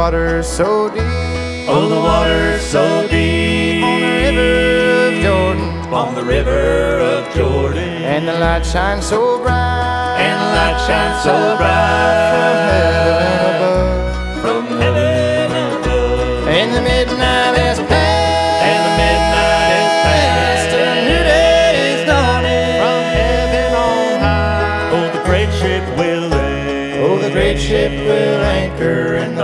water's so deep. Oh, the water's so deep On the river of Jordan. On the river of Jordan. And the light shines so bright. And the light shines so bright From heaven above. from heaven above. And the midnight has passed. And the midnight is past. A new day is dawning. From heaven on high. Oh, the great ship will anchor. Oh, the great ship will anchor in the